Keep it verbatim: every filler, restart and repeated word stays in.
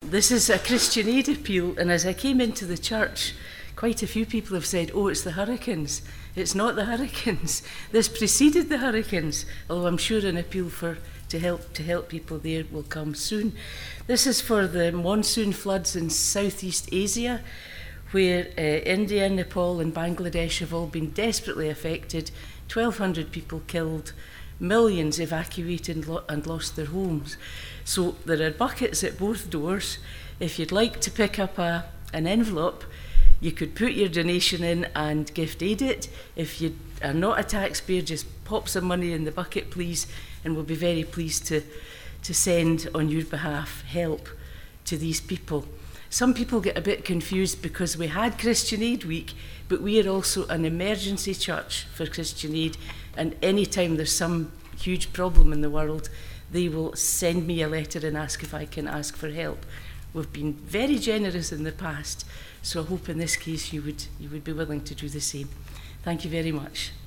this is a Christian Aid appeal, and as I came into the church, quite a few people have said, oh, it's the hurricanes. It's not the hurricanes. This preceded the hurricanes, although I'm sure an appeal for to help to help people there will come soon. This is for the monsoon floods in Southeast Asia, where uh, India, Nepal and Bangladesh have all been desperately affected, twelve hundred people killed, millions evacuated and, lo- and lost their homes. So there are buckets at both doors. If you'd like to pick up a, an envelope, you could put your donation in and gift aid it. If you are not a taxpayer, just pop some money in the bucket, please, and we'll be very pleased to, to send on your behalf help to these people. Some people get a bit confused because we had Christian Aid Week, but we are also an emergency church for Christian Aid, and any time there's some huge problem in the world, they will send me a letter and ask if I can ask for help. We've been very generous in the past, so I hope in this case you would you would be willing to do the same. Thank you very much.